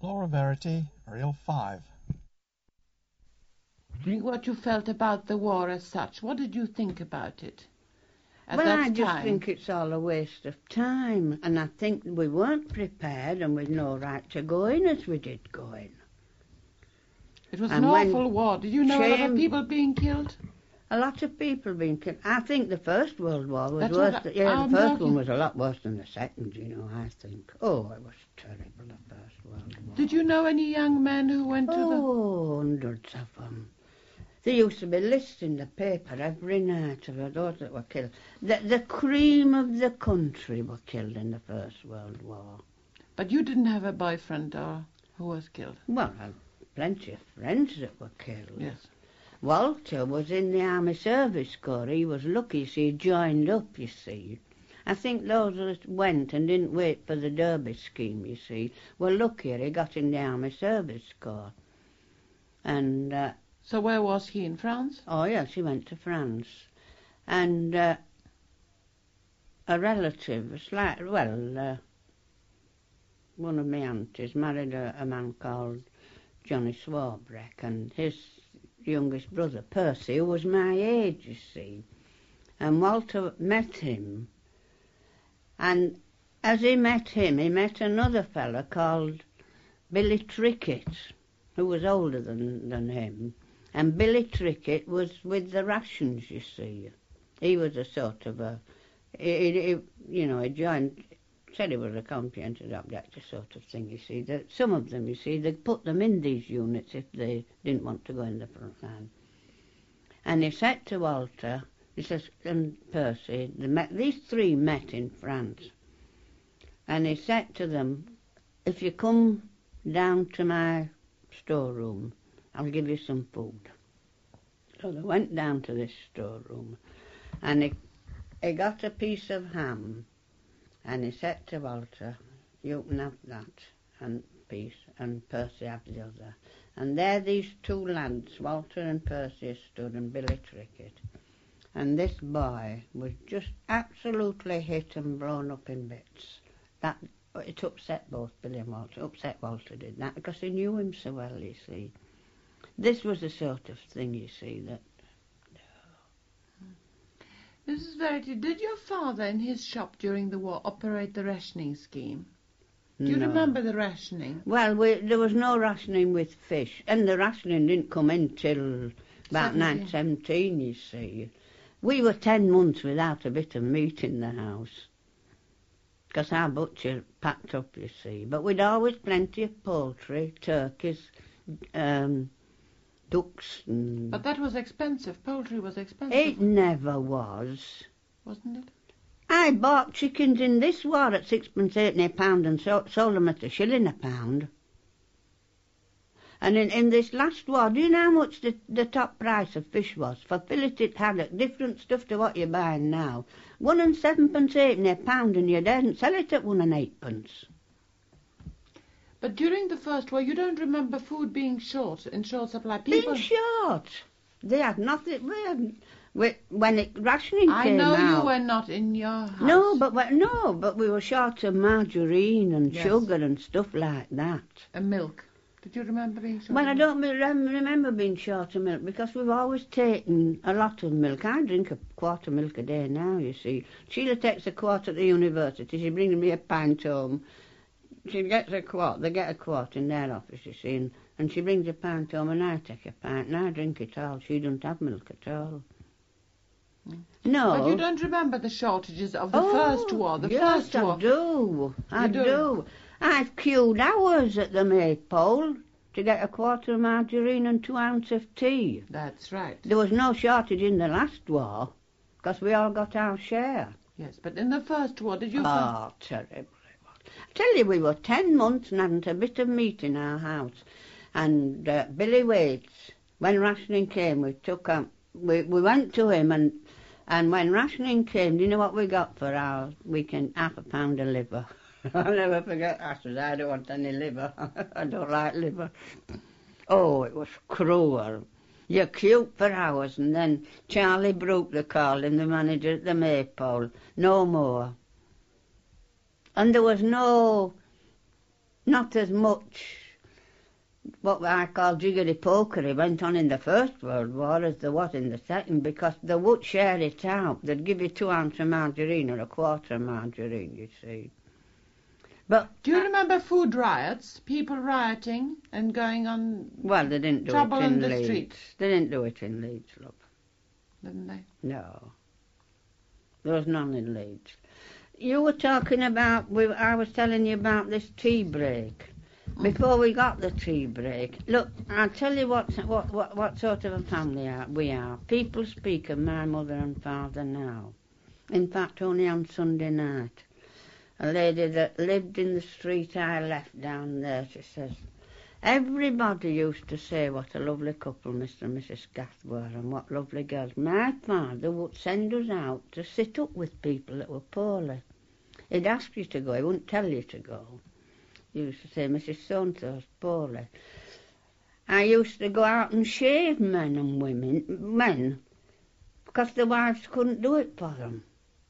Laura Verity, Reel 5. What you felt about the war as such. What did you think about it at Well, that I just time? think it's all a waste of time, and I think we weren't prepared and we'd no right to go in as we did go in. It was And an when awful war. Did you know a lot of shame- people being killed? A lot of people being killed. I think the First World War was That's worse. what The I'm first talking- one was a lot worse than the second, you know, I think. Oh, it was terrible, the First World War. Did you know any young men who went to the... Oh, hundreds of them. There used to be lists in the paper every night of those that were killed. The cream of the country were killed in the First World War. But you didn't have a boyfriend or who was killed? Well, I had plenty of friends that were killed. Yes. Walter was in the Army Service Corps. He was lucky, so he joined up, you see. I think those that went and didn't wait for the Derby scheme, you see, were luckier. He got in the Army Service Corps. And... So where was he, in France? Oh, yes, he went to France. And a relative, one of my aunties married a man called Johnny Swarbrick, and his youngest brother, Percy, who was my age, you see. And Walter met him. And as he met him, he met another fella called Billy Trickett, who was older than him. And Billy Trickett was with the rations, you see. He was a sort of he joined, said he was a conscientious objector sort of thing, you see. That some of them, you see, they put them in these units if they didn't want to go in the front line. And he said to Walter, he says, and Percy, these three met in France. And he said to them, if you come down to my storeroom, I'll give you some food. So they went down to this storeroom, and he got a piece of ham, and he said to Walter, you can have that and piece, and Percy have the other. And there these two lads, Walter and Percy, stood, and Billy Trickett. And this boy was just absolutely hit and blown up in bits. It upset both Billy and Walter. Upset Walter did that, because he knew him so well, you see. This was the sort of thing, you see, that... Mrs. Verity, did your father in his shop during the war operate the rationing scheme? Do you remember the rationing? Well, there was no rationing with fish, and the rationing didn't come in till about 1917, you see. We were 10 months without a bit of meat in the house, because our butcher packed up, you see. But we'd always plenty of poultry, turkeys, ducks. But that was expensive. Poultry was expensive. It never was. Wasn't it? I bought chickens in this war at 6pence halfpenny a pound and sold them at a shilling a pound. And in this last war, do you know how much the top price of fish was? For fillet it had different stuff to what you're buying now. 1 and 7pence halfpenny a pound, and you daren't sell it at 1 and 8pence. But during the First War, you don't remember food being in short supply? Being short. They had nothing. When rationing came out. I know you were not in your house. No, but we were short of margarine and sugar and stuff like that. And milk. Did you remember being short? Well, I don't remember being short of milk, because we've always taken a lot of milk. I drink a quart of milk a day now, you see. Sheila takes a quart at the university. She brings me a pint home. She gets a quart. They get a quart in their office, you see, and she brings a pint home, and I take a pint, and I drink it all. She doesn't have milk at all. No. But you don't remember the shortages of the First War? Yes, First War. I do. I've queued hours at the Maypole to get a quarter of margarine and 2 ounces of tea. That's right. There was no shortage in the last war, because we all got our share. Yes, but in the First War, did you... Oh, terrible. I tell you, we were 10 months and hadn't a bit of meat in our house. And Billy Waits, when rationing came, we went to him, and when rationing came, do you know what we got for our weekend? Half a pound of liver. I'll never forget that. I don't want any liver. I don't like liver. Oh, it was cruel. You queued for hours, and then Charlie Brooke, they called him, the manager at the Maypole. No more. And there was not as much what I call jiggery-pokery went on in the First World War as there was in the Second, because they would share it out. They'd give you 2 ounces of margarine or a quarter of margarine, you see. But Do you remember food riots? People rioting and going on well, they didn't do trouble it in the Leeds. streets, They didn't do it in Leeds, love. didn't they? No. There was none in Leeds. You were talking about, I was telling you about this tea break. Before we got the tea break, look, I'll tell you what sort of a family we are. People speak of my mother and father now. In fact, only on Sunday night. A lady that lived in the street I left down there, she says, everybody used to say what a lovely couple Mr. and Mrs. Gath were and what lovely girls. My father would send us out to sit up with people that were poorly. He'd ask you to go, he wouldn't tell you to go. He used to say, Mrs. So-and-so's poorly. I used to go out and shave men, because the wives couldn't do it for them.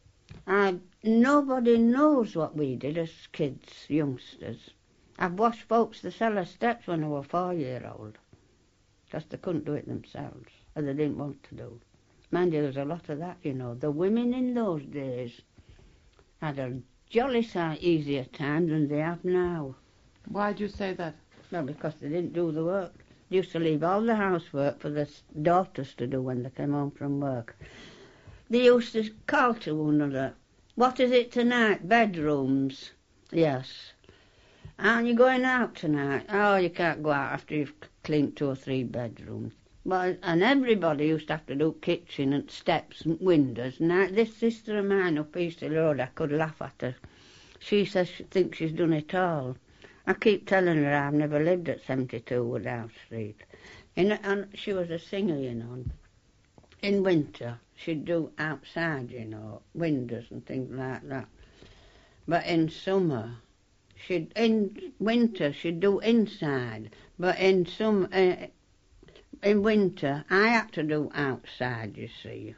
Nobody knows what we did as kids, youngsters. I've washed folks the cellar steps when I was 4-year-old, because they couldn't do it themselves, or they didn't want to do. Mind you, there was a lot of that, you know. The women in those days had a jolly sight easier time than they have now. Why do you say that? Well, because they didn't do the work. They used to leave all the housework for the daughters to do when they came home from work. They used to call to one another, what is it tonight? Bedrooms? Yes. Aren't you going out tonight? Oh, you can't go out after you've cleaned 2 or 3 bedrooms. Well, and everybody used to have to do kitchen and steps and windows. Now, this sister of mine up East Hill Road, I could laugh at her. She says she thinks she's done it all. I keep telling her I've never lived at 72 Woodhouse Street. And she was a singer, you know. In winter, she'd do outside, you know, windows and things like that. But in summer, in winter, she'd do inside. But in winter, I had to do outside, you see.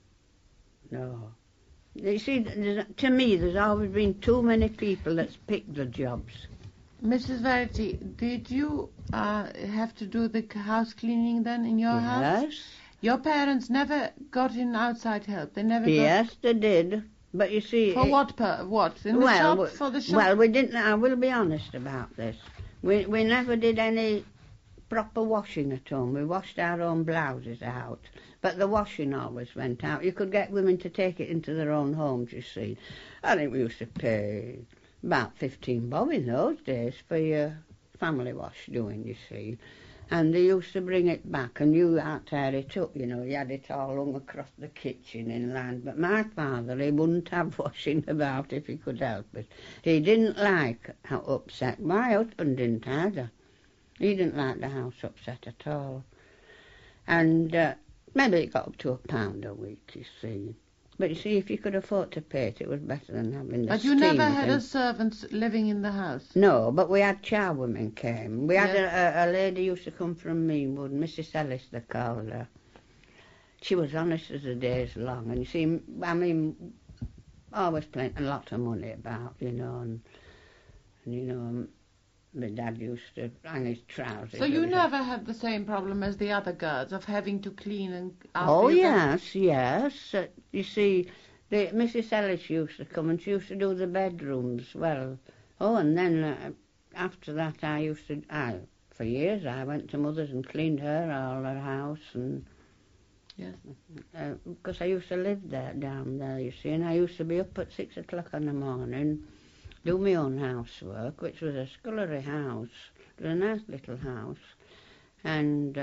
No. You see, to me, there's always been too many people that's picked the jobs. Mrs. Verity, did you have to do the house cleaning then in your house? Yes. Your parents never got in outside help? They never Yes, they did. But you see... For what? In the shop? For the shop? Well, we didn't... I will be honest about this. We never did any proper washing at home. We washed our own blouses out. But the washing always went out. You could get women to take it into their own homes, you see. I think we used to pay about 15 bob in those days for your family wash doing, you see. And they used to bring it back, and you had to tear it up, you know. You had it all hung across the kitchen in line. But my father, he wouldn't have washing about if he could help it. He didn't like how upset. My husband didn't either. He didn't like the house upset at all. And maybe it got up to £1 a week, you see. But you see, if you could afford to pay it, it was better than having the But you never had a servant living in the house? No, but we had charwomen came. We had a lady used to come from Meanwood, Mrs. Ellis they called her. She was honest as the days long, and you see, I mean, always plenty, a lot of money about, you know, and you know, my dad used to hang his trousers. So you never had the same problem as the other girls of having to clean and... Oh, yes. You see, Mrs. Ellis used to come and she used to do the bedrooms. Well, and then after that for years I went to Mother's and cleaned all her house and... Yes. Because I used to live down there, you see, and I used to be up at 6 o'clock in the morning, do my own housework, which was a scullery house. It was a nice little house. And,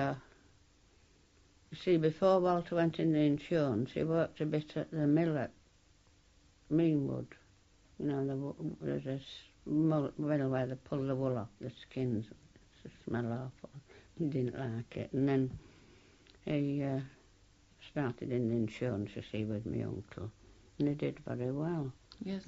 you see, before Walter went in the insurance, he worked a bit at the mill at Meanwood. You know, there's a mill where they pull the wool off the skins. It smell awful. He didn't like it. And then he started in the insurance, you see, with my uncle. And he did very well. Yes.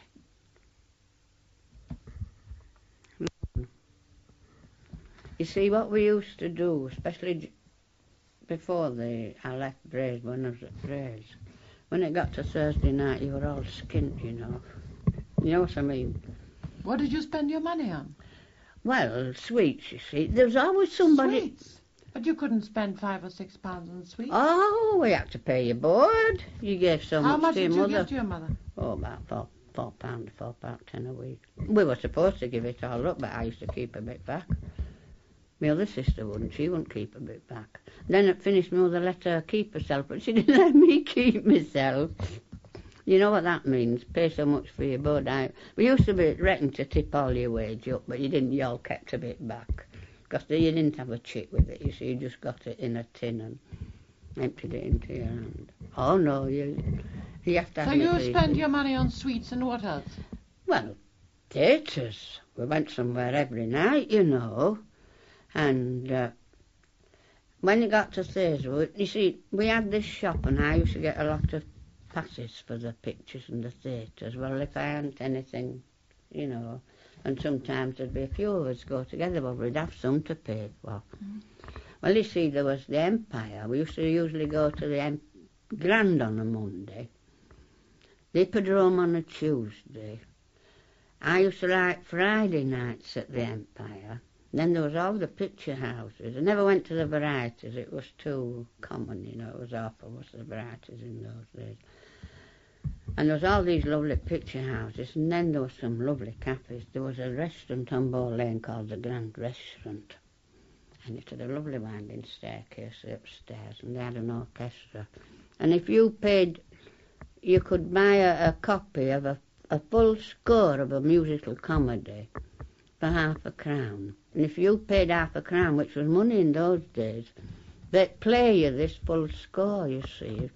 You see, what we used to do, especially before I left Braes, when I was at Braes, when it got to Thursday night, you were all skint, you know. You know what I mean? What did you spend your money on? Well, sweets, you see. There's always somebody... Sweets? But you couldn't spend £5 or £6 on sweets. Oh, we had to pay your board. You gave so How much much to your did you mother. give to your mother? Oh, about £4.10 a week. We were supposed to give it all up, but I used to keep a bit back. My other sister wouldn't. She wouldn't keep a bit back. Then at finished, my mother let her keep herself, but she didn't let me keep myself. You know what that means? Pay so much for your board. We used to be reckoned to tip all your wage up, but you all kept a bit back. Because you didn't have a chip with it, you see. You just got it in a tin and emptied it into your hand. Oh, no, you have to have So it. you spend your money on sweets and what else? Well, theatres. We went somewhere every night, you know. And when it got to Thursday, you see, we had this shop and I used to get a lot of passes for the pictures and the theatres. Well, if I hadn't anything, you know, and sometimes there'd be a few of us go together, but we'd have some to pay for. Mm. Well, you see, there was the Empire. We used to usually go to the Grand on a Monday, the Hippodrome on a Tuesday. I used to like Friday nights at the Empire. Then there was all the picture houses. I never went to the varieties. It was too common, you know. It was awful, was the varieties in those days. And there was all these lovely picture houses, and then there was some lovely cafes. There was a restaurant on Bow Lane called the Grand Restaurant, and it had a lovely winding staircase upstairs, and they had an orchestra. And if you paid, you could buy a copy of a full score of a musical comedy for £0.50. And if you paid £0.50, which was money in those days, they'd play you this full score, you see.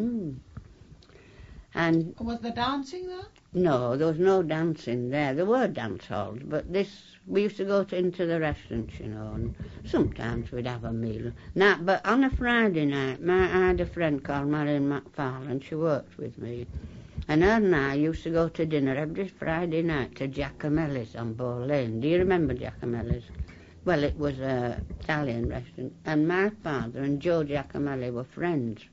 And was there dancing there? No, there was no dancing there. There were dance halls, but we used to go into the restaurants, you know, and sometimes we'd have a meal. Now, but on a Friday night, I had a friend called Marion McFarlane. She worked with me, and her and I used to go to dinner every Friday night to Giacomelli's on Bow Lane. Do you remember Giacomelli's? Well, it was an Italian restaurant, and my father and Joe Giacomelli were friends.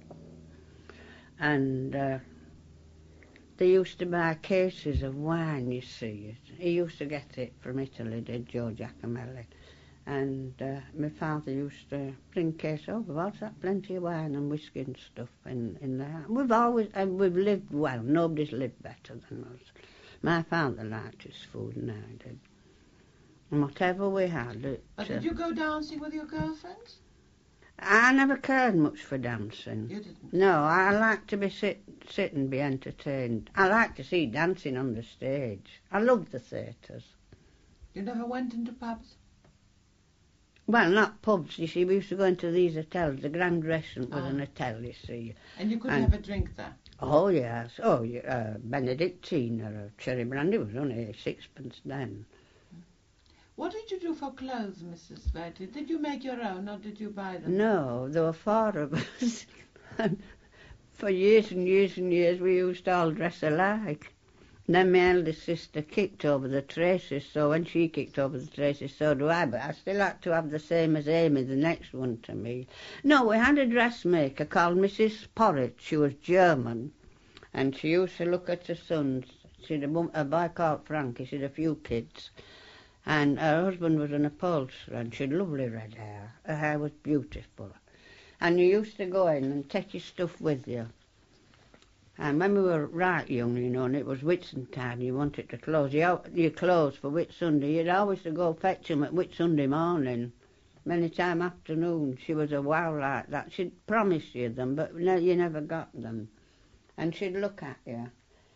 And they used to buy cases of wine, you see. He used to get it from Italy, did Joe Giacomelli. And my father used to bring a case over. What's that? Plenty of wine and whiskey and stuff in the house. We've lived well. Nobody's lived better than us. My father liked his food and I did. And whatever we had... Did you go dancing with your girlfriends? I never cared much for dancing. You didn't? No, I like to be sit and be entertained. I like to see dancing on the stage. I love the theatres. You never went into pubs? Well, not pubs, you see. We used to go into these hotels. The Grand Restaurant was an hotel, you see. And you could have a drink there? Oh, yes. Oh, Benedictine or a cherry brandy was only sixpence then. What did you do for clothes, Mrs. Verity? Did you make your own or did you buy them? No, there were 4 of us. And for years and years and years we used to all dress alike. And then my eldest sister kicked over the traces, so when she kicked over the traces, so do I. But I still had to have the same as Amy, the next one to me. No, we had a dressmaker called Mrs. Porritt. She was German, and she used to look at her sons. She had a boy called Frankie. She had a few kids. And her husband was an upholsterer, and she had lovely red hair. Her hair was beautiful. And you used to go in and take your stuff with you. And when we were right young, you know, and it was Whitsuntide, you wanted to close your clothes for Whitsunday, you'd always to go fetch them at Whitsunday morning. Many time afternoon, she was a wow like that. She'd promise you them, but you never got them. And she'd look at you.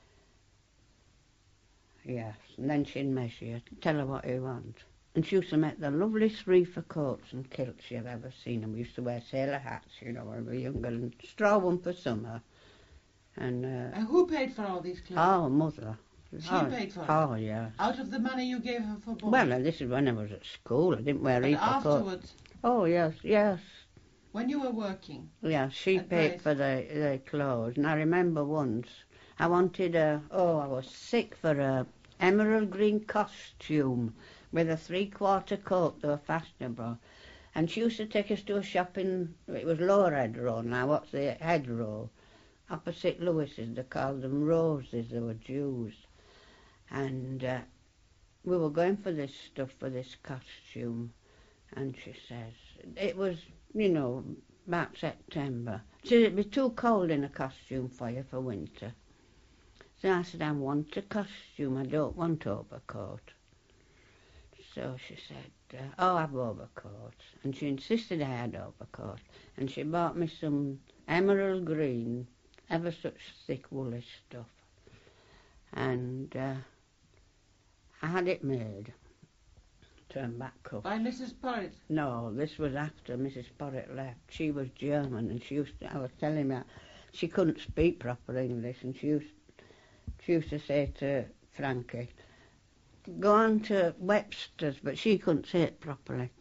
Yes, and then she'd measure you, tell her what you want. And she used to make the loveliest reefer coats and kilts you've ever seen. And we used to wear sailor hats, you know, when we were younger, and straw one for summer. And who paid for all these clothes? Oh, Mother. She paid for it? Oh, yeah. Out of the money you gave her for board? Well, this is when I was at school. I didn't wear reefer coats. Afterwards? Oh, yes. When you were working? Yeah, she paid for the clothes. And I remember once, I wanted I was sick for a emerald green costume with a 3/4 coat. They were fashionable. And she used to take us to a shop it was Lower Head Row now, what's the Head Row? Opposite Lewis's, they called them Roses, they were Jews. And we were going for this stuff for this costume, and she says, it was, about September. She said, it'd be too cold in a costume for you for winter. So I said, I want a costume, I don't want overcoat. So she said, oh, I've overcoats. And she insisted I had overcoat. And she bought me some emerald green, ever such thick woolly stuff. And I had it made. Turn back up. By Mrs. Porritt? No, this was after Mrs. Porritt left. She was German, and I was telling her she couldn't speak proper English, and she used to say to Frankie, go on to Webster's, but she couldn't say it properly.